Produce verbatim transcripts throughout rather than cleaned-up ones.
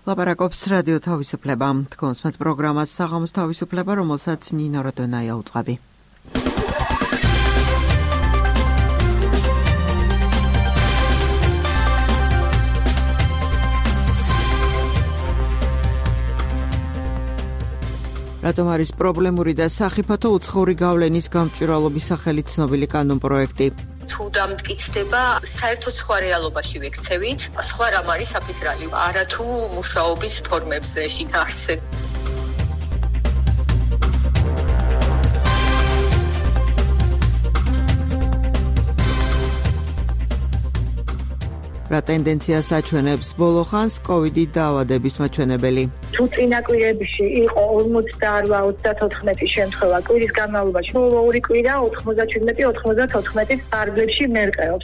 ლაპარაკობს რადიო თავისუფლება. თქვენს მათ პროგრამას საღამოს თავისუფლება, რომელსაც ნინო როდონაია უძღვები. რატომ არის პრობლემური და სახიფათო უცხოური გავლენის გამჭვირვალობის სახელით ცნობილი კანონპროექტი? თუ დამტკიცდება, საერთოდ სხვა რეალობაში ვექცევით, სხვა რამ არის საფიქრალი, არა თუ მუშაობის ფორმებზე შინაარსზე. რა ტენდენციას აჩვენებს ბოლო ხანს კოვიდი დაავადების მაჩვენებელი? თუ წინა კვირებში იყო ორმოცდაორი ოცდათოთხმეტი შემთხვევა კვირის განმავლობაში, ბოლო ორი კვირა ოთხმოცდაჩვიდმეტი ოცდათოთხმეტის ფარგლებში მერყეობს.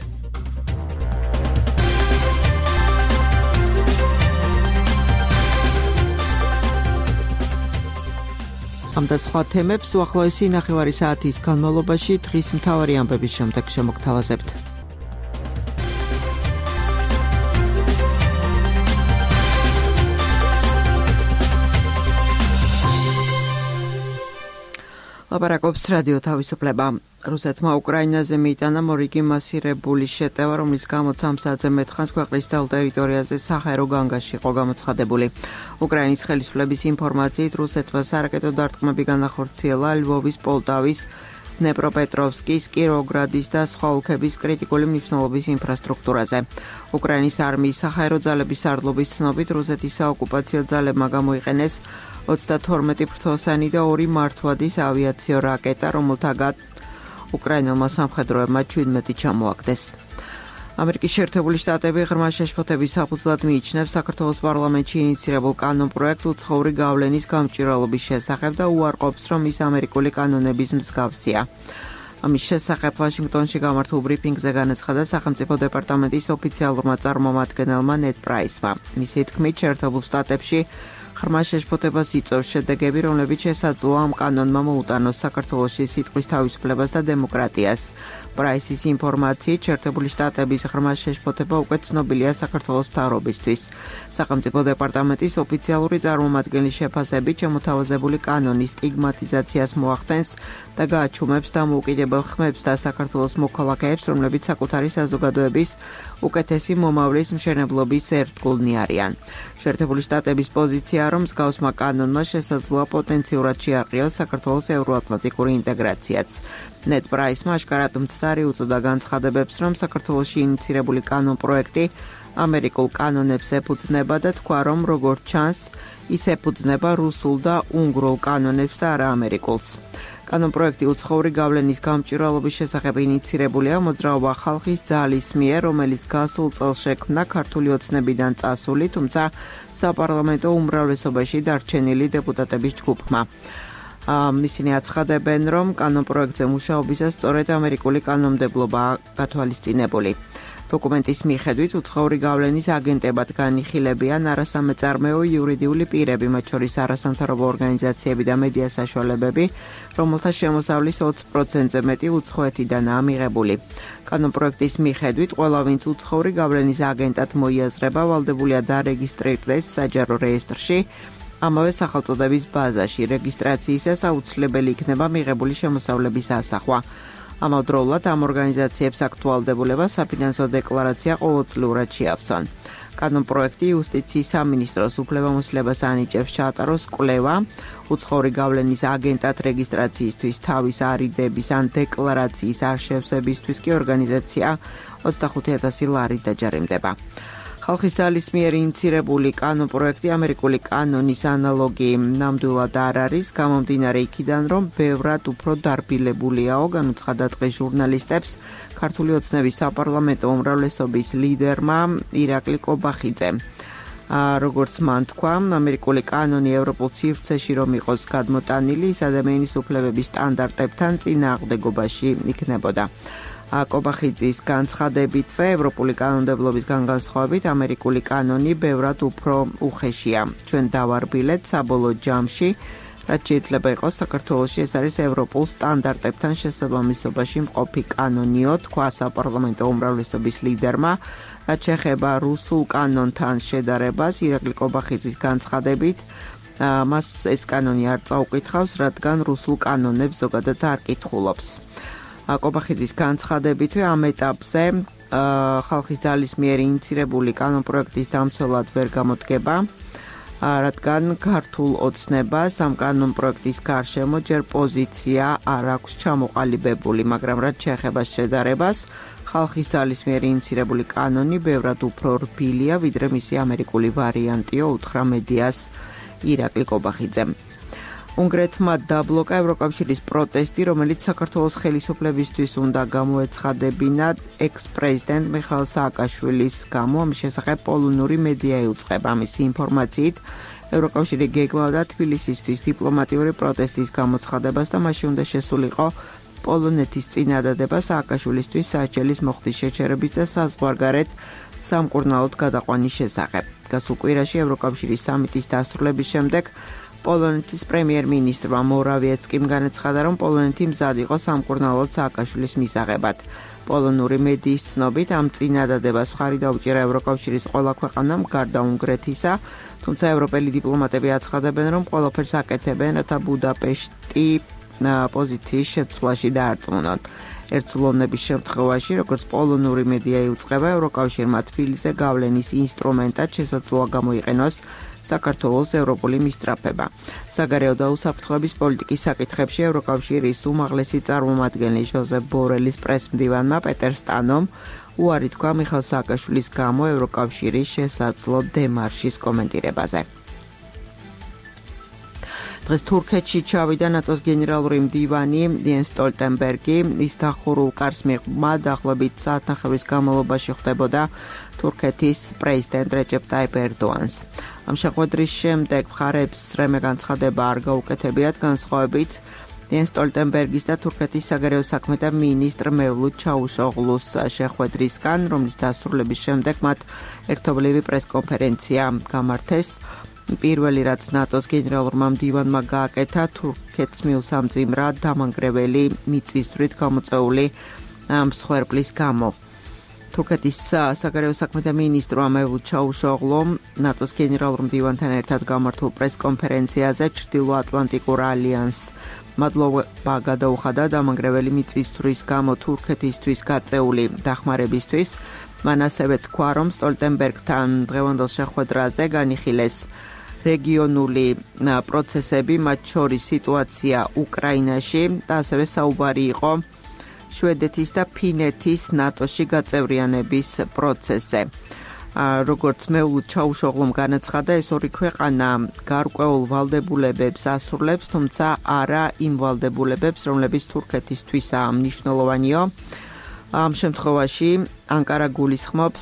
ამ და სხვა თემებს უახლოესი ნახევარი საათის განმავლობაში დღის მთავარი ამბების შემდეგ შემოგთავაზებთ. ლაპარაკობს რადიო თავისუფლება. რუსეთმა უკრაინაზე მიიტანა მორიგი მასირებული შეტევა, რომლის გამოც ამ საათზე მეტხანს ქვეყნის მთელ ტერიტორიაზე საჰაერო განგაში იყო გამოცხადებული. უკრაინის ხელისუფლების ინფორმაციით, რუსეთმა სარაკეტო დარტყმები განახორციელა ლვოვის, პოლტავის, დნეპროპეტროვსკის, კიროვოგრადის და სხვა ოლქების კრიტიკული მნიშვნელობის ინფრასტრუქტურაზე. უკრაინის არმიის საჰაერო ძალების სარდლობის ცნობით, რუსეთის საოკუპაციო ძალებმა გამოიყენეს ოცდათორმეტი ფრთოსანი და ორი მართვადის ავიაციო რაკეტა, რომელთაგან უკრაინელმა სამხედროებმა ჩვიდმეტი ჩამოაგდეს. ამერიკის შეერთებული შტატები ღრმა შეშფოთების საფუძვლად მიიჩნევს საქართველოს პარლამენტში ინიცირებულ კანონპროექტს უცხოური გავლენის გამჭვირვალობის შესახებ და უარყოფს, რომ ის ამერიკული კანონების მსგავსია. ამის შესახებ ვაშინგტონში გამართულ ბრიფინგზე განაცხადა სახელმწიფო დეპარტამენტის ოფიციალურმა წარმომადგენელმა ნედ პრაისმა. მისი თქმით, შეერთებულ შტატებში ღრმა შეშფოთებას იწვევს შედეგები, რომლებიც შესაძლოა ამ კანონმა მოუტანოს საქართველოში სიტყვის თავისუფლებას და დემოკრატიას. პრაისის ინფორმაციით, შეერთებული შტატების ღრმა შეშფოთება უკვე ცნობილია საქართველოს მთავრობისთვის. სახელმწიფო დეპარტამენტის ოფიციალური წარმომადგენლის შეფასებით, შემოთავაზებული კანონი სტიგმატიზაციას მოახდენს და გააჩუმებს დამოუკიდებელ ხმებს და საქართველოს მოქალაქეებს, რომლებიც საკუთარი საზოგადოების უკეთესი მომავლის მშენებლობის ერთგულნი არიან. შეერთებული შტატების პოზიციაა, რომ მსგავსმა კანონმა შესაძლოა პოტენციურად შეარყიოს საქართველოს ევროატლანტიკური ინტეგრაციაც. ნედ პრაისმა აშკარად მცდარი უწოდა განცხადებებს, რომ საქართველოში ინიცირებული კანონპროექტი ამერიკულ კანონებს ეფუძნება და თქვა, რომ როგორც ჩანს, ის ეფუძნება რუსულ და უნგრულ კანონებს და არა ამერიკულს. კანონპროექტი უცხოური გავლენის გამჭვირვალობის შესახებ ინიცირებულია მოძრაობა ხალხის ძალის მიერ, რომელიც გასულ წელს შექმნა ქართული ოცნებიდან წასული, თუმცა საპარლამენტო უმრავლესობაში დარჩენილი დეპუტატების ჯგუფმა. ისინი აცხადებენ, რომ კანონპროექტზე მუშაობისას სწორედ ამერიკული კანონმდებლობაა გათვალისწინებული. დოკუმენტის მიხედვით, უცხოური გავლენის აგენტებად განიხილებიან არასამეწარმეო იურიდიული პირები, მათ შორის არასამთავრობო ორგანიზაციები და მედია საშუალებები, რომელთა შემოსავლის ოცი პროცენტზე მეტი უცხოეთიდანაა მიღებული. კანონპროექტის მიხედვით, ყველა ვინც უცხოური გავლენის აგენტად მოიაზრება, ვალდებულია დარეგისტრირდეს საჯარო რეესტრში, ამავე სახელწოდების ბაზაში. რეგისტრაციისას აუცილებელი იქნება მიღებული შემოსავლების ასახვა. ამავდროულად ამ ორგანიზაციებს აქტუალდებულება საფინანსო დეკლარაცია ყოველწლიურად შეავსონ. კანონპროექტი იუსტიციის სამინისტროს უფლებამოსილებას ანიჭებს ჩაატაროს კვლევა უცხოური გავლენის აგენტად რეგისტრაციისთვის თავის არიდების ან დეკლარაციის არ შევსებისთვის კი ორგანიზაცია ოცდახუთი ათასი ლარით დაჯარიმდება. ხალხის ძალის მიერ ინიცირებული კანონპროექტი ამერიკული კანონის ანალოგი ნამდვილად არ არის, გამომდინარე იქიდან, რომ ბევრად უფრო დარბილებულია, განუცხადა დღეს ჟურნალისტებს ქართული ოცნების საპარლამენტო უმრავლესობის ლიდერმა ირაკლი კობახიძემ. როგორც მან თქვა, ამერიკული კანონი ევროპულ სივრცეში რომ იყოს გადმოტანილი, ის ადამიანის უფლებების სტანდარტებთან წინააღმდეგობაში იქნებოდა. კობახიძის განცხადებითვე ევროპული კანონმდებლობისგან განსხვავებით ამერიკული კანონი ბევრად უფრო უხეშია. ჩვენ დავარბილეთ საბოლოო ჯამში რაც შეიძლება იყოს საქართველოში ეს არის ევროპულ სტანდარტებთან შესაბამისობაში მყოფი კანონიო, თქვა საპარლამენტო უმრავლესობის ლიდერმა, რაც შეეხება რუსულ კანონთან შედარებას ირაკლი კობახიძის განცხადებით. მას ეს კანონი არ წაუკითხავს, რადგან რუსულ კანონებს ზოგადად არ კითხულობს. კობახიძის განცხადებითვე ამ ეტაპზე ხალხის ძალის მიერ ინიცირებული კანონპროექტის დამცველად ვერ გამოდგება, რადგან ქართულ ოცნებას ამ კანონპროექტის გარშემო ჯერ პოზიცია არ აქვს ჩამოყალიბებული, მაგრამ რაც შეეხება შედარებას, ხალხის ძალის მიერ ინიცირებული კანონი ბევრად უფრო რბილია, ვიდრე მისი ამერიკული ვარიანტიო, უთხრა მედიას ირაკლი კობახიძემ. უნგრეთმა დაბლოკა ევროკავშირის პროტესტი, რომელიც საქართველოს ხელისუფლებისთვის უნდა გამოეცხადებინა ექს-პრეზიდენტ მიხაილ სააკაშვილის გამო, ამის შესახებ პოლონური მედია იუწყება. ამისი ინფორმაციით, ევროკავშირი გეგმავდა თბილისისთვის დიპლომატიური პროტესტის გამოცხადებას და მასში უნდა შესულიყო პოლონეთის წინადადება სააკაშვილისთვის საჭელის მოხდის შეჩერების და საზღვარგარეთ სამკურნალოდ გადაყვანის შესახებ. გასულ კვირაში ევროკავშირის სამიტის დასრულების შემდეგ პოლონეთის პრემიერ-მინისტრმა მორავიეცკიმ განაცხადა, რომ პოლონეთი მზად იყო სამკურნალოდ სააკაშვილის მისაღებად. პოლონური მედიის ცნობით ამ წინადადებას მხარი დაუჭირა ევროკავშირის ყველა ქვეყანამ, გარდა უნგრეთისა, თუმცა ევროპელი დიპლომატები აცხადებენ, რომ ყველაფერს აკეთებენ, რათა ბუდაპეშტი პოზიციის შეცვლაში დაარწმუნონ. ერთსულოვნების შემთხვევაში, როგორც პოლონური მედია იუწყება, ევროკავშირმა თბილისზე გავლენის ინსტრუმენტად შესაძლოა გამოიყენოს საქართველოს ევროპული მისწრაფება. საგარეო და უსაფრთხოების პოლიტიკის საკითხებში ევროკავშირის უმაღლესი წარმომადგენელი ჟოზეფ ბორელის პრესმდივანმა პეტერ სტანომ უარი თქვა მიხაილ სააკაშვილის გამო ევროკავშირის შესაძლო დემარშის კომენტირებაზე. დღეს თურქეთში ჩავიდა ნატოს გენერალური მდივანი იენს სტოლტენბერგი. ის დახურულ კარს მიღმა დაახლოებით საათნახევრის განმავლობაში ხდებოდა თურქეთის პრეზიდენტ რეჯეპ ტაიპ ერდოანს. ამ შეხვედრის შემდეგ მხარებს რემე განცხადება არ გაუკეთებიათ, განსხვავებით იენს სტოლტენბერგის და თურქეთის საგარეო საქმეთა მინისტრ მევლუდ ჩაუშოღლუს შეხვედრისგან, რომლის დასრულების შემდეგ მათ ერთობლივი პრესკონფერენცია გამართეს. პირველი რაც ნატოს გენერალურმა მდივანმა გააკეთა, თურქეთს მიუსამძიმრა დამანგრეველი მიწისძვრით გამოწვეული მსხვერპლის გამო. თურქეთის საგარეო საქმეთა მინისტრმა მევლუდ ჩაუშოღლომ ნატოს გენერალურ მდივანთან ერთად გამართულ პრესკონფერენციაზე ჩრდილოატლანტიკურ ალიანსს მადლობა გადაუხადა დამანგრეველი მიწისძვრის გამო თურქეთისთვის გაწეული დახმარებისთვის. მან ასევე თქვა, რომ სტოლტენბერგთან დღევანდელ შეხვედრაზე განიხილეს რეგიონული პროცესები, მათ შორის სიტუაცია უკრაინაში და ასევე საუბარი იყო შვედეთის და ფინეთის ნატოში გაწევრიანების პროცესზე. როგორც მევლუდ ჩაუშოღლომ განაცხადა, ეს ორი ქვეყანა გარკვეულ ვალდებულებებს ასრულებს, თუმცა არა იმ ვალდებულებებს, რომლებიც თურქეთისთვისაა მნიშვნელოვანიო. ამ შემთხვევაში ანკარა გულისხმობს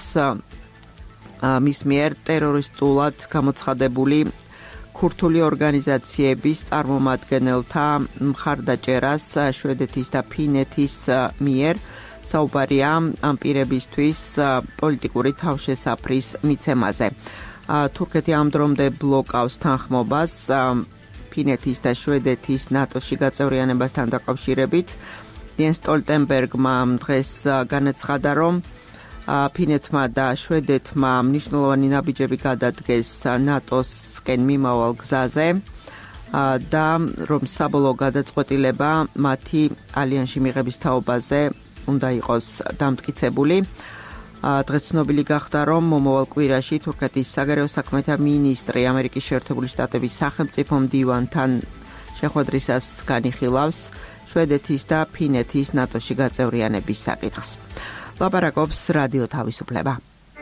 მის მიერ ტერორისტულად გამოცხადებული ქურთული ორგანიზაციების წარმომადგენელთა მხარდაჭერას შვედეთის და ფინეთის მიერ. საუბარია ამ პირებისთვის პოლიტიკური თავშესაფრის მიცემაზე. თურქეთი ამ დრომდე ბლოკავს თანხმობას ფინეთის და შვედეთის ნატოში გაწევრიანებასთან დაკავშირებით. იენს სტოლტენბერგმა დღეს განაცხადა, რომ ფინეთმა და შვედეთმა მნიშვნელოვანი ნაბიჯები გადადგეს ნატოსკენ მიმავალ გზაზე და რომ საბოლოო გადაწყვეტილება მათი ალიანსში მიღების თაობაზე უნდა იყოს დამტკიცებული. დღეს ცნობილი გახდა, რომ მომავალ კვირაში თურქეთის საგარეო საქმეთა მინისტრი ამერიკის შეერთებული შტატების სახელმწიფო მდივანთან შეხვედრისას განიხილავს შვედეთის და ფინეთის ნატოში გაწევრიანების საკითხს. ლაპარაკობს რადიო თავისუფლება.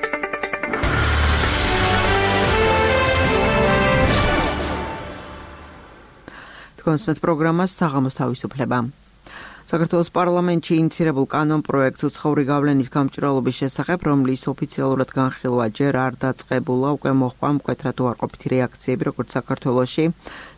თქვენს პროგრამას საღამოს თავისუფლება. საქართველოს პარლამენტში ინიცირებულ კანონპროექტს უცხოური გავლენის გამჭვირვალობის შესახებ, რომლის ოფიციალურად განხილვა ჯერ არ დაწყებულა, უკვე მოჰყვა მკვეთრად უარყოფითი რეაქციები, როგორც საქართველოში,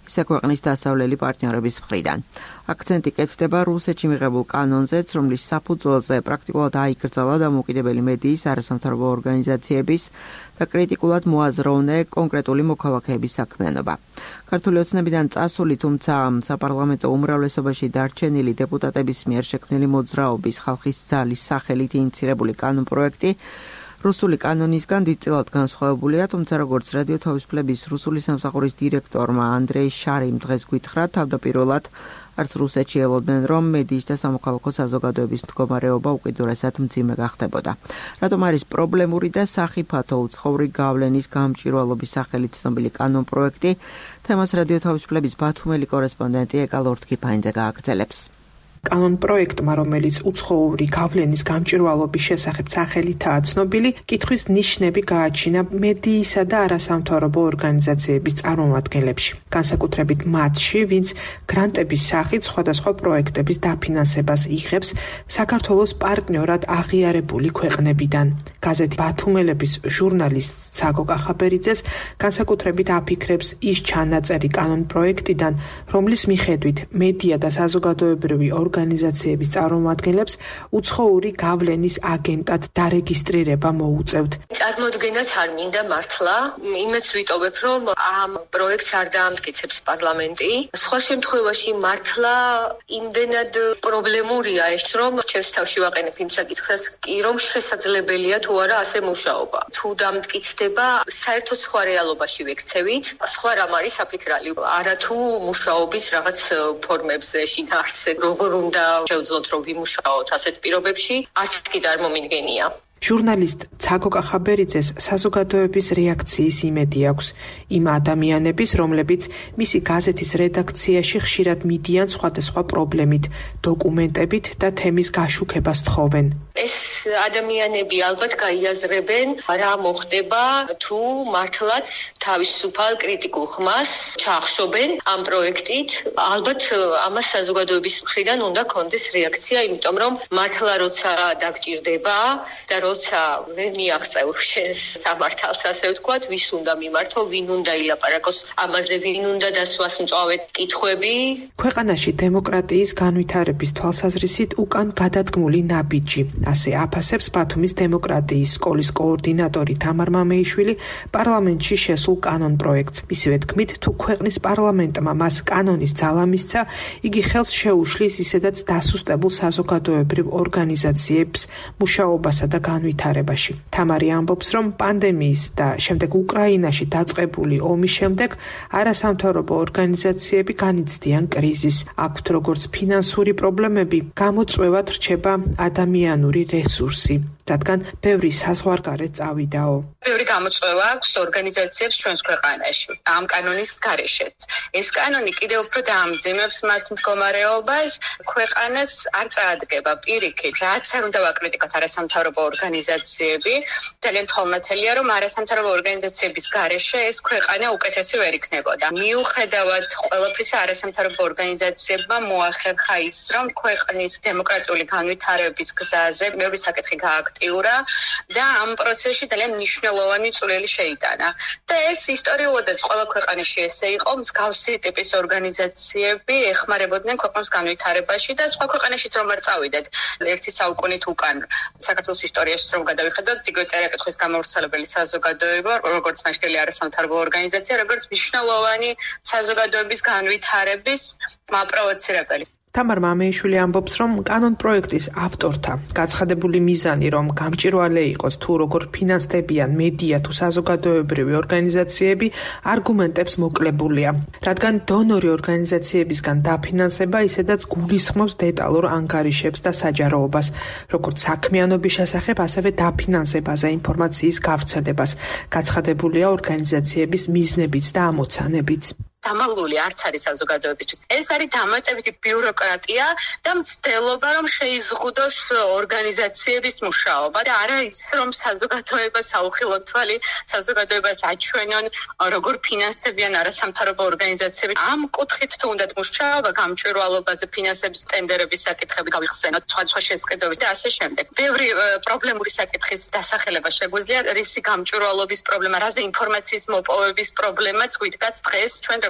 ისე ქვეყნის დასავლელი პარტნიორების მხრიდან. აქცენტი კეთდება რუსეთში მიღებულ კანონზეც, რომლის საფუძველზე პრაქტიკულად აიკრძალა დამოუკიდებელი მედიის, არასამთავრობო ორგანიზაციების და კრიტიკულად მოაზროვნე კონკრეტული მოქალაქეების საქმიანობა. ქართული ოცნებიდან წასული, თუმცა საპარლამენტო უმრავლესობაში დარჩენილი დეპუტატების მიერ შექმნილი მოძრაობის ხალხის ძალის სახელით ინიცირებული კანონპროექტი რუსული კანონისგან დიდწილად განსხვავებულია, თუმცა როგორც რადიო თავისუფლების რუსული სამსახურის დირექტორმა ანდრეი შარიმ დღეს გითხრა, თავდაპირველად არც რუსეთში ელოდნენ, რომ მედიის და სამოქალაქო საზოგადოების მდგომარეობა უკიდურესად მძიმე გახდებოდა. რატომ არის პრობლემური და სახიფათო უცხოური გავლენის გამჭვირვალობის სახელით ცნობილი კანონპროექტი? თემას რადიო თავისუფლების ბათუმელი კორესპონდენტი ეკა ლორთქიფაინძე გააგრძელებს. კანონპროექტმა, რომელიც უცხოური გავლენის გამჭვირვალობის შესახებ სახელითაა ცნობილი, კითხვის ნიშნები გააჩინა მედიისა და არასამთავრობო ორგანიზაციების წარმომადგენლებში, განსაკუთრებით მათში, ვინც გრანტების სახით სხვადასხვა პროექტების დაფინანსებას იღებს საქართველოს პარტნიორად აღიარებული ქვეყნებიდან. გაზეთი ბათუმელების ჟურნალისტ ცაგო კახაბერიძეს განსაკუთრებით აფიქრებს ის ჩანაწერი კანონპროექტიდან, რომლის მიხედვით მედია და საზოგადოებრივი ორგანიზაციების წარმომადგენლებს უცხოური გავლენის აგენტად დარეგისტრირება მოუწევთ. წარმოდგენაც არ მინდა მართლა, იმეც ვიტოვებ, რომ ამ პროექტს არ დაამტკიცებს პარლამენტი. სხვა შემთხვევაში მართლა იმდენად პრობლემურია ეს, რომ ჩემს თავში ვაყენებ იმ საკითხს, კი რომ შესაძლებელია თუ არა ასე მუშაობა. თუ დამტკიცდება, საერთოდ სხვა რეალობაში ვექცევით, სხვა რამ არის საფიქრალი. არა თუ მუშაობის რაღაც ფორმებზე შინაარსზე, როგორ უნდა შევძლოთ, რომ ვიმუშაოთ ასეთ პირობებში, არც კი წარმომიდგენია. ჟურნალისტ ცაგო კახაბერიძეს საზოგადოების რეაქციის იმედი აქვს, იმ ადამიანების, რომლებიც მისი გაზეთის რედაქციაში ხშირად მიდიან სხვადასხვა პრობლემით, დოკუმენტებით და თემის გაშუქებას თხოვენ. ეს ადამიანები ალბათ გაიაზრებენ, რა მოხდება, თუ მართლაც თავისუფალ კრიტიკულ ხმას ჩაახშობენ ამ პროექტით. ალბათ ამას საზოგადოების მხრიდან უნდა კონდეს რეაქცია, იმიტომ რომ მართლა როცა დაგჭირდება და როცა ვერ მიაღწევ შენს სამართალს, ასე ვთქვათ, ვის უნდა მიმართო, ვინ უნდა ილაპარაკოს ამაზე, ვინ უნდა დასვას მწვავე კითხვები. ქვეყანაში დემოკრატიის განვითარების თვალსაზრისით უკან გადადგმული ნაბიჯი, ასე აფასებს ბათუმის დემოკრატიის სკოლის კოორდინატორი თამარ მამეიშვილი პარლამენტში შესულ კანონპროექტს. მისივე თქმით, თუ ქვეყნის პარლამენტმა მას კანონის ძალა მისცა, იგი ხელს შეუშლის ისედაც დასუსტებულ საზოგადოებრივ ორგანიზაციებს მუშაობასა და განვითარებაში. თამარი ამბობს, რომ პანდემიის და შემდეგ უკრაინაში დაწყებული ომის შემდეგ არასამთავრობო ორგანიზაციები განიცდიან კრიზისს. აქვთ როგორც ფინანსური პრობლემები, გამოწვევად რჩება ადამიანური რესურსი, რადგან ბევრი საზღვარგარეთ წავიდაო. ბევრი გამოწვევა აქვს ორგანიზაციებს ჩვენს ქვეყანაში ამ კანონის გარეშეც. ეს კანონი კიდევ უფრო დაამძიმებს მათ მდგომარეობას, ქვეყანას არ წაადგება პირიქით, რაც არ უნდა ვაკრიტიკოთ არასამთავრობო ორგანიზაციები. ძალიან თვალნათელია, რომ არასამთავრობო ორგანიზაციების გარეშე ეს ქვეყანა უკეთესი ვერ იქნებოდა. მიუხედავად ყველაფრისა, არასამთავრობო ორგანიზაციებმა მოახერხა ის, რომ ქვეყნის დემოკრატიული განვითარების გზაზე ბევრი საკითხი გააქტიურა და ამ პროცესში ძალიან მნიშვნელოვანი წვლილი შეიტანა. და ეს ისტორიულადაც ყველა ქვეყანაში ესე იყო, მსგავსი ტიპის ორგანიზაციები ეხმარებოდნენ ქვეყნებს განვითარებაში და სხვა ქვეყანაშიც რომ არ წავიდეთ ერთი საუკუნით უკან. საქართველოს ისტორიაში რომ გადავიხედოთ, იგივე წერა-კითხვის გამავრცელებელი საზოგადოება, როგორც მასშტაბური არასამთავრობო ორგანიზაცია, როგორც მნიშვნელოვანი საზოგადოების განვითარების მაპროვოცირებელი. თამარ მამეიშვილი ამბობს, რომ კანონპროექტის ავტორთა გაცხადებული მიზანი, რომ გამჭვირვალე იყოს თუ როგორ ფინანსდებიან მედია თუ საზოგადოებრივი ორგანიზაციები, არგუმენტებს მოკლებულია, რადგან დონორი ორგანიზაციებისგან დაფინანსება ისედაც გულისხმობს დეტალურ ანგარიშებს და საჯაროობას, როგორც საქმიანობის შესახებ, ასევე დაფინანსებაზე ინფორმაციის გავრცელებას. გაცხადებულია ორგანიზაციების მიზნებიც და ამოცანებიც. დამალული არც არის საზოგადოებისთვის. ეს არის დამატებითი ბიუროკრატია და მცდელობა, რომ შეიზღუდოს ორგანიზაციების მუშაობა და არა ის, რომ საზოგადოებას აუხილოთ თვალი, საზოგადოებას აჩვენონ, როგორ ფინანსდებიან არასამთავრობო ორგანიზაციები. ამ კუთხით თუ უნდათ მუშაობა, გამჭვირვალობაზე, ფინანსების ტენდერების საკითხები გავიხსენოთ, სხვადასხვა შეწყდების და ასე შემდეგ. ბევრი პრობლემური საკითხის დასახელება შეგვიძლია, რისი გამჭვირვალობის პრობლემა, რაზე ინფორმაციის მოპოვების პრობლემაც გვიდგას დღეს ჩვენ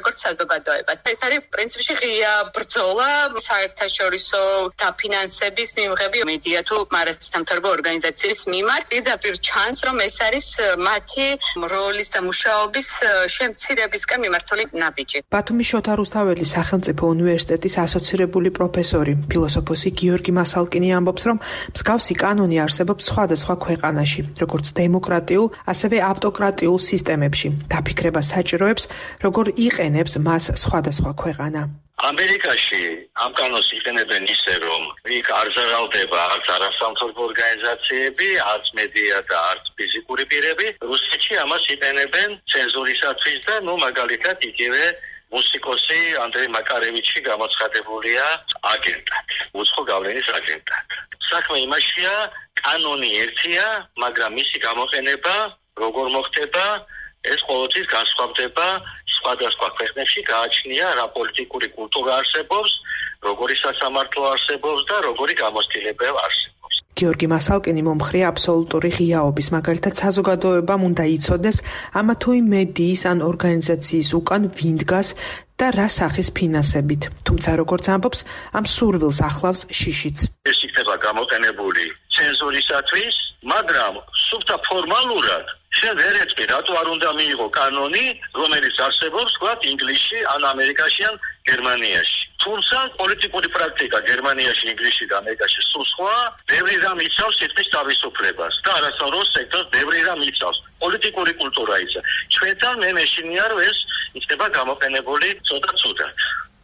როგორც საზოგადოებას. ეს არის პრინციპში ღია ბრძოლა საერთაშორისო დაფინანსების მიღები მედია თუ მარადმწანთარგო ორგანიზაციის მიმართ. პირდაპირ ჩანს, რომ ეს არის მათი როლის და მუშაობის შემცირებისკენ მიმართული ნაბიჯი. ბათუმის შოთა რუსთაველის სახელმწიფო უნივერსიტეტის ასოცირებული პროფესორი, ფილოსოფოსი გიორგი მასალკინი ამბობს, რომ მსგავსი კანონი არსებობს სხვადასხვა ქვეყანაში, როგორც დემოკრატიულ, ასევე ავტოკრატიულ სისტემებში. დაფიქრება საჭიროებს, როგორ იყენებს მას სხვადასხვა ქვეყანა. ამერიკაში ამ კანონს იყენებენ ისე, რომ იქ არ ზარალდება არც არასამთავრობო ორგანიზაციები, არც მედია და არც ფიზიკური პირები. რუსეთში ამას იყენებენ ცენზურისათვის და ნუ მაგალითად იგივე მუსიკოსი ანდრეი მაკარევიჩი გამოცხადებულია აგენტად, უცხო გავლენის აგენტად. საქმე იმაშია, კანონი ერთია, მაგრამ მისი გამოყენება როგორ მოხდება, ეს ყოველთვის განსხვავდება სხვადასხვა ქვეყნებში, გააჩნია რა პოლიტიკური კულტურა არსებობს, როგორი სასამართლო არსებობს და როგორი გამოცდილება არსებობს. გიორგი მასალკინი მომხრია აბსოლუტური ღიაობის, მაგალითად საზოგადოებამ უნდა იცოდეს ამა თუ იმ მედიის ან ორგანიზაციის უკან ვინ დგას და რა სახის ფინანსებით. თუმცა როგორც ამბობს, ამ სურვილს ახლავს შიშიც. ეს იქნება გამოყენებული ცენზურისათვის, მაგრამ სუფთა ფორმალურად შენ ვერ ეწყვი, რატო არ უნდა მიიღო კანონი, რომელიც არსებობს, ვთქვათ, ინგლისში, ან ამერიკაში, ან გერმანიაში. თუმცა პოლიტიკური პრაქტიკა გერმანიაში, ინგლისში და ამერიკაში სულ სხვა, ბევრი რამ იცავს სიტყვის თავისუფლებას და არასწოროს სექტორს ბევრი რამ იცავს. პოლიტიკური კულტურა ისა. ჩვენთან მე მეშინია, რომ ეს იქნება გამოყენებული ცოტა ცუდად.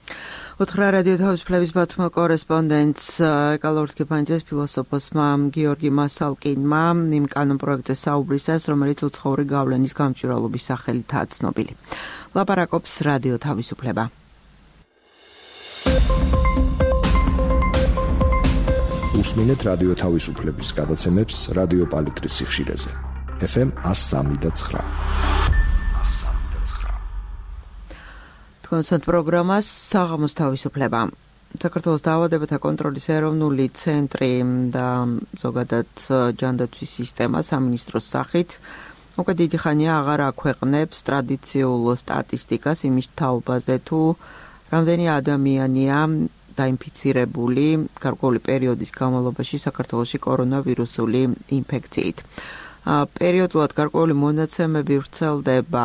უთხრა რადიო თავისუფლების ბათუმის კორესპონდენტს ეკალორთქიფანიძეს ფილოსოფოსმა გიორგი მასალკინმა იმ კანონ პროექტზე საუბრისას, რომელიც უცხოური გავლენის გამჭვირვალობის სახელითაა ცნობილი. ლაპარაკობს რადიო თავისუფლება. უსმინეთ რადიო თავისუფლების გადაცემებს რადიო პალიტრის სიხშირეზე. ეფ ემ one oh three point nine. კონცერტ პროგრამას საღამოს თავისუფლება. საქართველოს დაავადებათა კონტროლის ეროვნული ცენტრი და ზოგადად ჯანდაცვის სისტემა სამინისტროს სახით უკვე დიდი ხანია აღარ აქვეყნებს ტრადიციულ სტატისტიკას იმის თაობაზე, თუ რამდენი ადამიანია დაინფიცირებული გარკვეული პერიოდის განმავლობაში საქართველოში კორონავირუსული ინფექციით. პერიოდულად გარკვეული მონაცემები ვრცელდება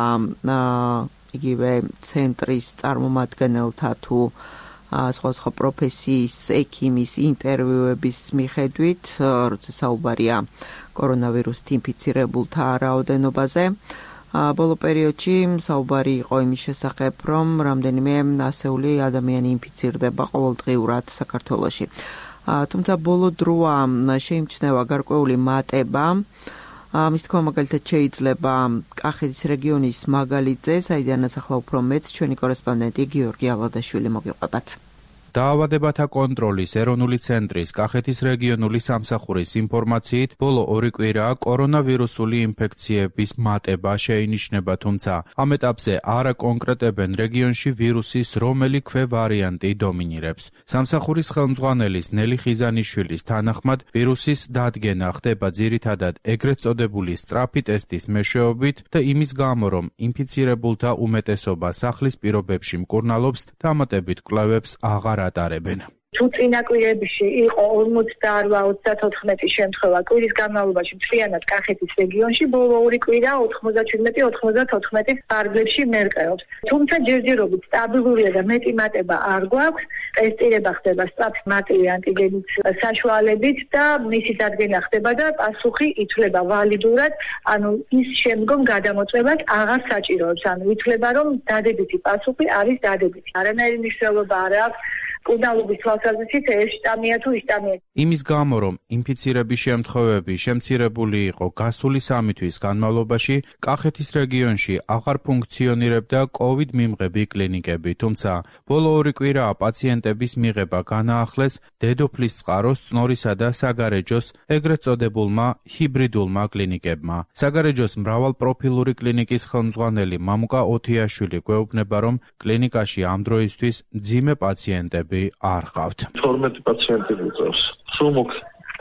იგივე ცენტრის წარმომადგენელთა თუ სხვა სხვა პროფესიის ექიმის ინტერვიუების მიხედვით, როცა საუბარია კორონავირუსით ინფიცირებულთა რაოდენობაზე. ბოლო პერიოდში საუბარი იყო იმის შესახებ, რომ რამდენიმე ასეული ადამიანი ინფიცირდება ყოველდღიურად საქართველოში. თუმცა ბოლო დროა შეიმჩნევა გარკვეული მატება. ამის თქმა მაგალითად შეიძლება კახეთის რეგიონის მაგალითზე, საიდანაც ახლა უფრო მეც ჩვენი კორესპონდენტი გიორგი ალადაშვილი მოგიყვებათ. დაავადებათა კონტროლის ეროვნული ცენტრის კახეთის რეგიონული სამსახურის ინფორმაციით, ბოლო ორი კვირაა კორონავირუსული ინფექციების მატება შეინიშნება, თუმცა ამ ეტაპზე არ აკონკრეტებენ რეგიონში ვირუსის რომელი ქვევარიანტი დომინირებს. სამსახურის ხელმძღვანელის ნელი ხიზანიშვილის თანახმად, ვირუსის დადგენა ხდება ძირითადად ეგრეთ წოდებული სწრაფი ტესტის მეშვეობით და იმის გამო, რომ ინფიცირებულთა უმეტესობა სახლის პირობებში მკურნალობს, დამატებით კვლევებს აღარ ატარებენ. თუ წინა კვირებში იყო ორმოცდაორი ოცდათოთხმეტი შემთხვევა კვირის განმავლობაში მთლიანად კახეთის რეგიონში, ბოლო ორი კვირა ოცდაშვიდი ოცდათოთხმეტი ფარგლებში მერყეობს. თუმცა ჯერჯერობით სტაბილურია და მეტი მატება არ გვაქვს. ტესტირება ხდება სწრაფი მარტივი ანტიგენის საშუალებით და მისი დადგენა ხდება და პასუხი ითვლება ვალიდურად, ანუ ის შემდგომ გადამოწმებას აღარ საჭიროებს. ანუ ითვლება, რომ დადებითი პასუხი არის დადებითი. არანაირი მნიშვნელობა არ აქვს კურნალობის თვალსაზრისით ეს შტამია თუ ის შტამია. იმის გამო, რომ ინფიცირების შემთხვევები შემცირებული იყო გასული სამი თვის განმავლობაში, კახეთის რეგიონში აღარ ფუნქციონირებდა კოვიდ მიმღები კლინიკები, თუმცა ბოლო ორი კვირაა პაციენტების მიღება განაახლეს დედოფლის წყაროს, წნორისა და საგარეჯოს ეგრეთ წოდებულმა ჰიბრიდულმა კლინიკებმა. საგარეჯოს მრავალპროფილური კლინიკის ხელმძღვანელი მამუკა ოთიაშვილი გვეუბნება, რომ კლინიკაში ამ დროისთვის მძიმე პაციენტები არ ყავთ. თორმეტი პაციენტი გვიწევს. სულ მოგ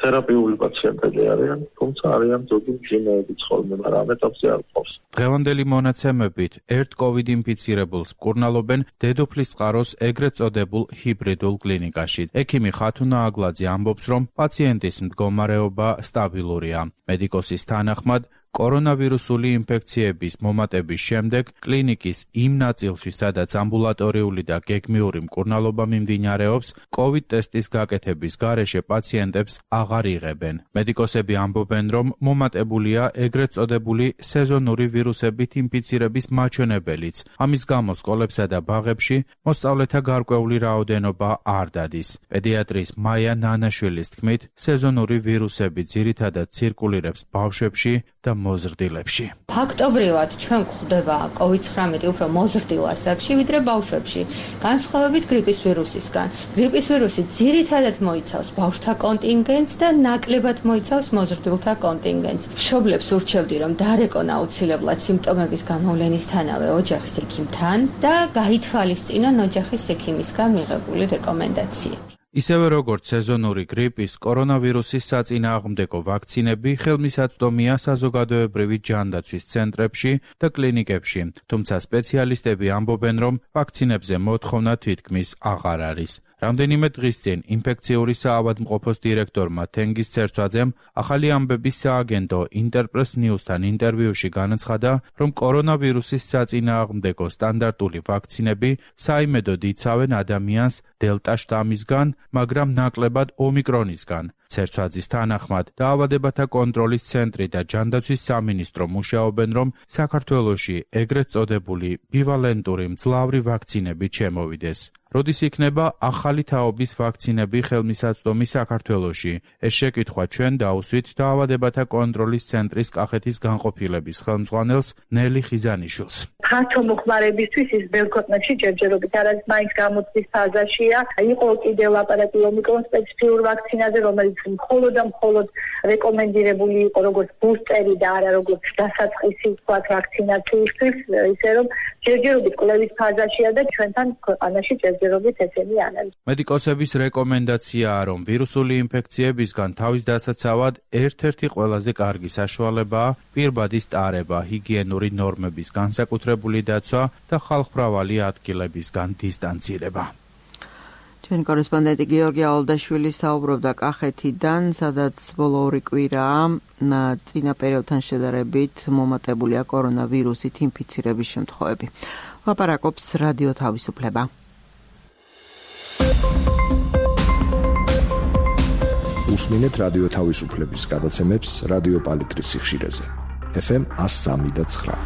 თერაპიული პაციენტები არიან, თუმცა არიან ზოგი მძიმეებიც ხოლმე, მაგრამ ამ ეტაპზე არ ყავს. დღევანდელი მონაცემებით ერთ კოვიდ ინფიცირებულს მკურნალობენ დედოფლის წყაროს ეგრეთ წოდებულ ჰიბრიდულ კლინიკაში. ექიმი ხათუნა აგლაძე ამბობს, რომ პაციენტის მდგომარეობა სტაბილურია. მედიკოსის თანახმად, კორონავირუსული ინფექციების მომატების შემდეგ კლინიკის იმ ნაწილში, სადაც ამბულატორიული და გეგმიური მკურნალობა მიმდინარეობს, კოვიდ ტესტის გაკეთების გარეშე პაციენტებს აღარ იღებენ. მედიკოსები ამბობენ, რომ მომატებულია ეგრეთ წოდებული სეზონური ვირუსებით ინფიცირების მაჩვენებელიც. ამის გამო სკოლებსა და ბაღებში მოსწავლეთა გარკვეული რაოდენობა არ დადის. პედიატრის მაია ნანაშვილის თქმით, სეზონური ვირუსები ძირითადად ცირკულირებს ბავშვებში და მოზრდილებში. ფაქტობრივად ჩვენ გვხვდება კოვიდ ცხრამეტი უფრო მოზრდილ ასაკში, ვიდრე ბავშვებში, განსხვავებით გრიპის ვირუსისგან. გრიპის ვირუსი ძირითადად მოიცავს ბავშვთა კონტინგენტს და ნაკლებად მოიცავს მოზრდილთა კონტინგენტს. მშობლებს ურჩევდი, რომ დაარეკონ აუცილებლად სიმპტომების გამოვლენისთანავე ოჯახის ექიმთან და გაითვალისწინონ ოჯახის ექიმისგან მიღებული რეკომენდაციები. ისევე როგორც სეზონური გრიპის, კორონავირუსის საწინააღმდეგო ვაქცინები ხელმისაწვდომია საზოგადოებრივი ჯანდაცვის ცენტრებში და კლინიკებში, თუმცა სპეციალისტები ამბობენ, რომ ვაქცინებზე მოთხოვნა თითქმის აღარ არის. რამდენიმე დღის წინ ინფექციური საავადმყოფოს დირექტორმა თენგიზ ცერცვაძემ ახალი ამბების სააგენტო ინტერპრეს ნიუსთან ინტერვიუში განაცხადა, რომ კორონავირუსის საწინააღმდეგო სტანდარტული ვაქცინები საიმედოდ იცავენ ადამიანს დელტა შტამისგან, მაგრამ ნაკლებად ომიკრონისგან. ცერცვაძის თანახმად, დაავადებათა კონტროლის ცენტრი და ჯანდაცვის სამინისტრო მუშაობენ, რომ საქართველოში ეგრეთ წოდებული ბივალენტური მძლავრი ვაქცინები შემოვიდეს. როდის იქნება ახალი თაობის ვაქცინები ხელმისაწვდომი საქართველოში? ეს შეკითხვა ჩვენ დაუსვით დაავადებათა კონტროლის ცენტრის კახეთის განყოფილების ხელმძღვანელს ნელი ხიზანიშვილს. ფართო მოხმარებისთვის ის ბევრ ქვეყნებში ჯერჯერობით არის მაინც გამოცდის ფაზაშია. იყო კიდევ ლაპარაკი ომიკრონ სპეციფიურ ვაქცინაზე, რომელიც მხოლოდ და მხოლოდ რეკომენდირებული იყო როგორც ბუსტერი და არა როგორც დასაწყისი ვთქვათ ვაქცინაციისთვის, ისე რომ ჯერჯერობით კვლევის ფაზაშია და ჩვენთან ქვეყანაში ჯერჯერობით ესენი არის. მედიკოსების რეკომენდაციაა, რომ ვირუსული ინფექციებისგან თავის დასაცავად ერთ-ერთი ყველაზე კარგი საშუალებაა პირბადის ტარება, ჰიგიენური ნორმების განსაკუთრებული დაცვა და ხალხმრავალი ადგილებისგან დისტანცირება. ჩვენი კორესპონდენტი გიორგი აოლდაშვილი საუბრობდა კახეთიდან, სადაც ბოლო ორი კვირაა წინა პერიოდთან შედარებით მომატებულია კორონავირუსით ინფიცირების შემთხვევები. ლაპარაკობს რადიო თავისუფლება. უსმინეთ რადიო თავისუფლების გადაცემებს რადიო პალიტრის სიხშირეზე. ეფ ემ one oh three და nine.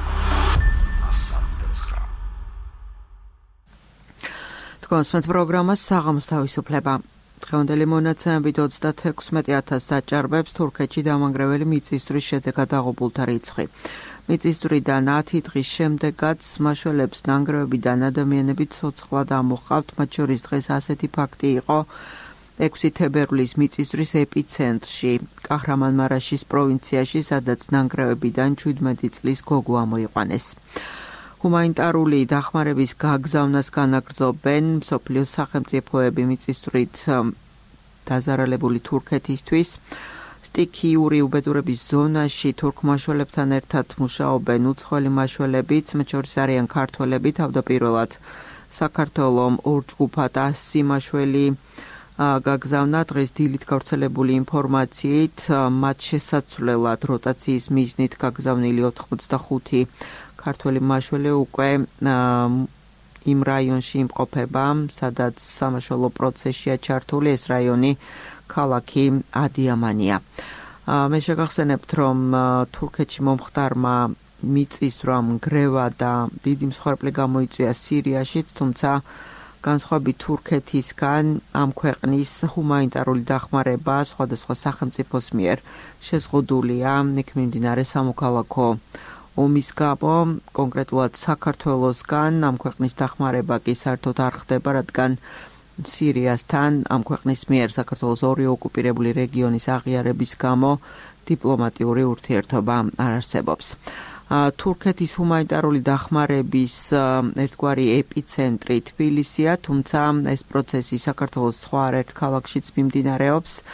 კონსმეთ პროგრამა საღამოს თავისუფლება. დღევანდელი მონაცემებით ოცდაექვსმეტი ათასს აჭარბებს თურქეთში დამანგრეველი მიწისძვრის შედეგად დაღუპულთა რიცხვი. მიწისძვრიდან ათი დღის შემდეგაც მაშველებს ნანგრევებიდან ადამიანები ცოცხლად ამოჰყავთ, მათ შორის დღეს ასეთი ფაქტი იყო ექვსი თებერვლის მიწისძვრის ეპიცენტრში, კაჰრამანმარაშის პროვინციაში, სადაც ნანგრევებიდან შვიდმეტი წლის გოგო ამოიყვანეს. ჰუმანიტარული დახმარების გაგზავნას განაგრძობენ მსოფლიოს სახელმწიფოები მიწისძვრით დაზარალებული თურქეთისთვის. სტიქიური უბედურების ზონაში თურქ მაშველებთან ერთად მუშაობენ უცხოელი მაშველებიც, მათ შორის არიან ქართველები, თავდაპირველად საქართველომ ორ ჯგუფად ასი მაშველი გაგზავნა. დღეს დილით გავრცელებული ინფორმაციით მათ შესაძლებლად როტაციის მიზნით გაგზავნილი ოთხმოცდახუთი ქართველი მაშველი უკვე იმ რაიონში იმყოფება, სადაც სამაშველო პროცესია ჩართული. ეს რაიონი ქალაქი ადიამანია. მე შეგახსენებთ, რომ თურქეთში მომხდარმა მიწისძვრამ ნგრევა და დიდი მსხვერპლი გამოიწვია სირიაში, თუმცა განსხვავებით თურქეთისგან ამ ქვეყნის ჰუმანიტარული დახმარება სხვადასხვა სახელმწიფოს მიერ შეზღუდულია იქ მიმდინარე სამოქალაქო ომის გამო, კონკრეტულად საქართველოსგან ამ ქვეყნის დახმარება კი საერთოდ არ ხდება, რადგან სირიასთან ამ ქვეყნის მიერ საქართველოს ორი ოკუპირებული რეგიონის აღიარების გამო დიპლომატიური ურთიერთობა არ არსებობს. თურქეთის ჰუმანიტარული დახმარების ერთგვარი ეპიცენტრი თბილისია, თუმცა ეს პროცესი საქართველოს სხვა ერთ ქალაქშიც მიმდინარეობს.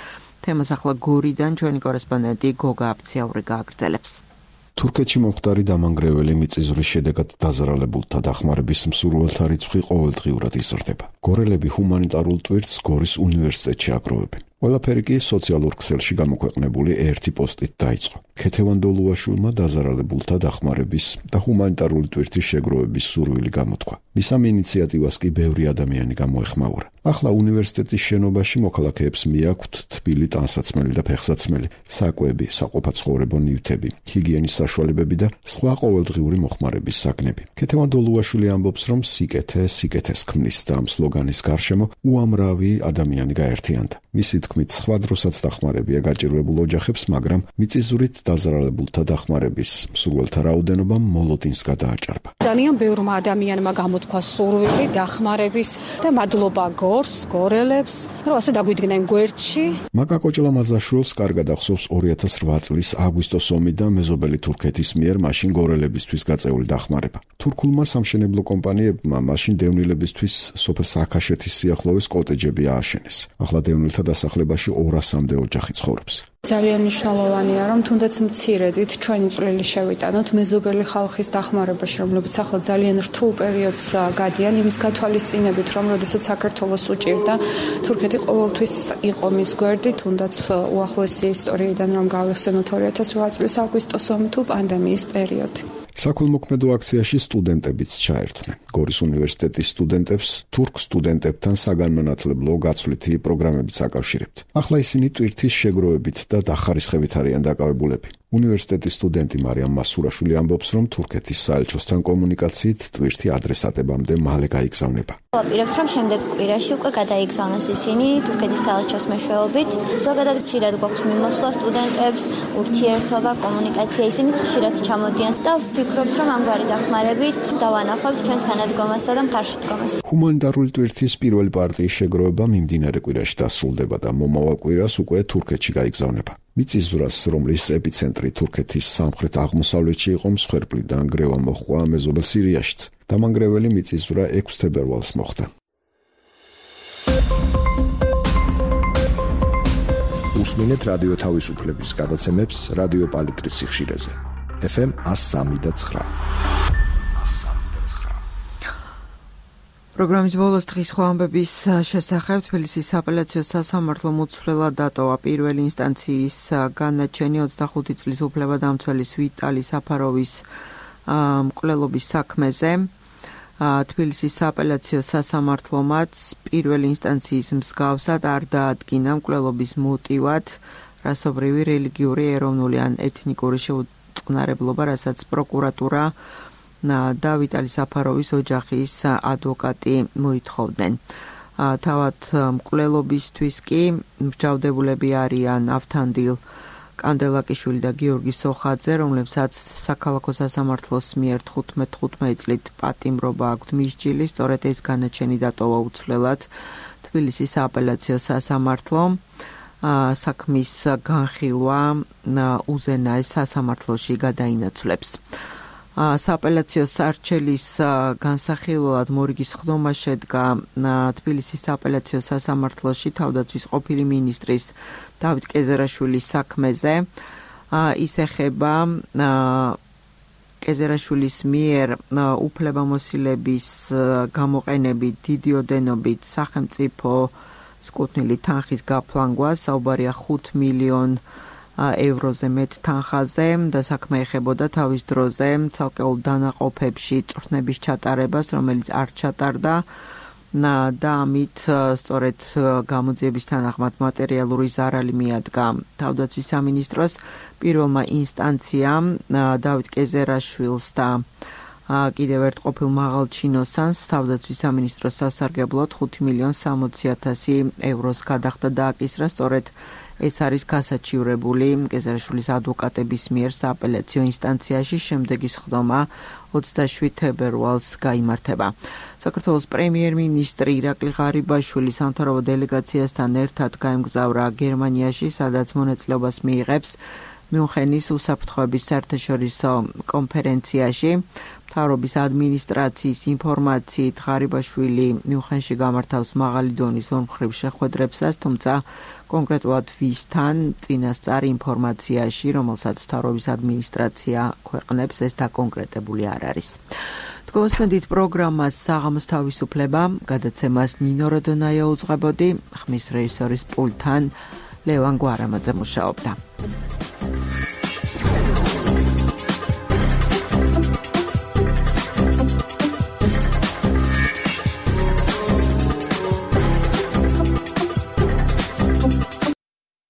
თემას ახლა გორიდან ჩვენი კორესპონდენტი გოგა აფციაური გააგრძელებს. თურქეთში მომხდარი დამანგრეველი მიწისძვრის შედეგად დაზარალებულთა დახმარების მსურველთა რიცხვი ყოველდღიურად იზრდება. გორელები ჰუმანიტარულ ტვირთს გორის უნივერსიტეტში აგროვებენ. ყველაფერი კი სოციალურ ქსელში გამოქვეყნებული ერთი პოსტით დაიწყო. ქეთევან დოლუაშვილმა დაზარალებულთა დახმარების და ჰუმანიტარული ტვირთის შეგროვების სურვილი გამოთქვა. მის ამ ინიციატივას კი ბევრი ადამიანი გამოეხმაურა. ახლა უნივერსიტეტის შენობაში მოქალაქეებს მიაქვთ თბილი ტანსაცმელი და ფეხსაცმელი, საკვები, საყოფაცხოვრებო ნივთები, ჰიგიენის საშუალებები და სხვა ყოველდღიური მოხმარების საგნები. ქეთევან დოლუაშვილი ამბობს, რომ სიკეთე სიკეთეს ქმნის და ამ სლოგანის გარშემო უამრავი ადამიანი გაერთიანდა. მისი თქმით, სხვა დროსაც დახმარებია გაჭირვებულ ოჯახებს, მაგრამ მიწისძვრით დაზარალებულთა დახმარების მსურველთა რაოდენობა მოლოდინს გადააჭარბა. ძალიან ბევრმა ადამიანმა გამოთქვა სურვილი დახმარების და მადლობა გორს, გორელებს, რომ ასე დაგვიდგნენ გვერდში. მაგა კოჭლამაზაშვილს კარგად ახსოვს ორი ათას რვა წლის აგვისტოს ომი და მეზობელი თურქეთის მიერ მაშინ გორელებისთვის გაწეული დახმარება. თურქულმა სამშენებლო კომპანიებმა მაშინ დევნილებისთვის სოფელ საქაშეთის სიახლოვეს კოტეჯები ააშენეს. ახლა დევნილთა დასახლებაში ორასამდე ოჯახი ცხოვრობს. ძალიან მნიშვნელოვანია, რომ თუნდაც მცირედით ჩვენი წვლილი შევიტანოთ მეზობელი ხალხის დახმარებაში, რომლებიც ახლა ძალიან რთულ პერიოდს გადიან, იმის გათვალისწინებით, რომ როდესაც საქართველოს უჭირდა, თურქეთი ყოველთვის იყო მის გვერდი, თუნდაც უახლოესი ისტორიიდან რომ გავიხსენოთ ორი ათას რვა წლის აგვისტოს ომი თუ პანდემიის პერიოდი. საქველმოქმედო აქციაში სტუდენტებიც ჩაერთვნენ. გორის უნივერსიტეტის სტუდენტებს თურქ სტუდენტებთან საგანმანათლებლო გაცვლითი პროგრამებიც აკავშირებთ. ახლა ისინი ტვირთის შეგროვებით და დახარისხებით არიან დაკავებულები. უნივერსიტეტის სტუდენტი მარიამ მასურაშვილი ამბობს, რომ თურქეთის საელჩოსთან კომუნიკაციით ტვირთი ადრესატებამდე მალე გაიგზავნება. ვაპირებთ, რომ შემდეგ კვირაში უკვე გადაიგზავნოს ისინი თურქეთის საელჩოს მეშვეობით. ზოგადად ხშირად გვაქვს მიმოსვლა სტუდენტებს, ურთიერთობა, კომუნიკაცია, ისინიც ხშირად ჩამოდიან და ვფიქრობთ, რომ ამგვარი დახმარებით დავანახავთ ჩვენს თანადგომასა და მხარშედგომას. ჰუმანიტარული ტვირთის პირველი პარტიის შეგროვება მიმდინარე კვირაში დასრულდება და მომავალ კვირას უკვე თურქეთში გაიგზავნება. მიწისძვრას, რომლის ეპიცენტრი თურქეთის სამხრეთ-აღმოსავლეთში იყო, მსხვერპლიდან გრევა მოჰყვა მეზობელ სირიაშიც. დამანგრეველი მიწისძვრა ექვსი თებერვალს მოხდა. უსმინეთ რადიო თავისუფლების გადაცემებს რადიო პალიტრის სიხშირეზე. ეფ ემ one oh three და nine. პროგრამის ბოლოს დღის სხვა ამბების შესახებ თბილისის აპელაციო სასამართლო მუცვლელად დატოვა პირველი ინსტანციის განაჩენი ოცდახუთი წლის უფლებადამცველის ვიტალი საფაროვის მკვლელობის საქმეზე. თბილისის აპელაციო სასამართლომაც პირველი ინსტანციის მსგავსად არ დაადგინა მკვლელობის მოტივად რასობრივი, რელიგიური, ეროვნული ან ეთნიკური შეუწყნარებლობა, რასაც პროკურატურა და ვიტალი საფაროვის ოჯახის ადვოკატი მოითხოვდნენ. თავად მკვლელობისთვის კი მსჯავრდებულები არიან ავთანდილ კანდელაკიშვილი და გიორგი სოხაძე, რომლებსაც საქალაქო სასამართლოს მიერ თხუთმეტ თხუთმეტი წლით პატიმრობა აქვთ მისჯილი, სწორედ ეს განაჩენი დატოვა უცვლელად თბილისის აპელაციო სასამართლომ. საქმის განხილვა უზენაეს სასამართლოში გადაინაცვლებს. სააპელაციო სარჩელის განსახილველად მორიგის ხდომა შედგა თბილისის სააპელაციო სასამართლოში თავდაცვის ყოფილი მინისტრის დავით კეზერაშვილის საქმეზე. ის ეხება კეზერაშვილის მიერ უფლებამოსილების გამოყენებით დიდი ოდენობით სახელმწიფო სკუთნილი თანხის გაფლანგვას, საუბარია ხუთ მილიონ ევროზე მეტ თანხაზე და საქმე ეხებოდა თავის დროზე ცალკეულ დანაყოფებში წვრთნების ჩატარებას, რომელიც არ ჩატარდა და ამით სწორედ გამოძიების თანახმად მატერიალური ზარალი მიადგა თავდაცვის სამინისტროს. პირველმა ინსტანციამ დავით კეზერაშვილს და კიდევ ერთ ყოფილ მაღალჩინოსანს თავდაცვის სამინისტროს სასარგებლოდ ხუთი მილიონი სამოცი ათასი ევროს გადახდა და აკისრა. სწორედ ეს არის გასაჩივრებული კეზერაშვილის ადვოკატების მიერ სააპელაციო ინსტანციაში. შემდეგი სხდომა ოცდაშვიდ თებერვალს გაიმართება. საქართველოს პრემიერ-მინისტრი ირაკლი ღარიბაშვილი სამთავრობო დელეგაციასთან ერთად გაემგზავრა გერმანიაში, სადაც მონაწილეობას მიიღებს მიუნხენის უსაფრთხოების საერთაშორისო კონფერენციაში მთავრობის ადმინისტრაციის ინფორმაციით ღარიბაშვილი მიუნხენში გამართავს მაღალი დონის ორმხრივ შეხვედრებსაც, თუმცა კონკრეტულად ვისთან წინასწარ ინფორმაციაში, რომელსაც მთავრობის ადმინისტრაცია ქვეყნებს, ეს დაკონკრეტებული არ არის. თქვენსმენდით პროგრამას საღამოს თავისუფლება, გადაცემას ნინო როდონაია უძღვებოდი, ხმის რეჟისორის პულტთან ლევან გვარამაძე მუშაობდა.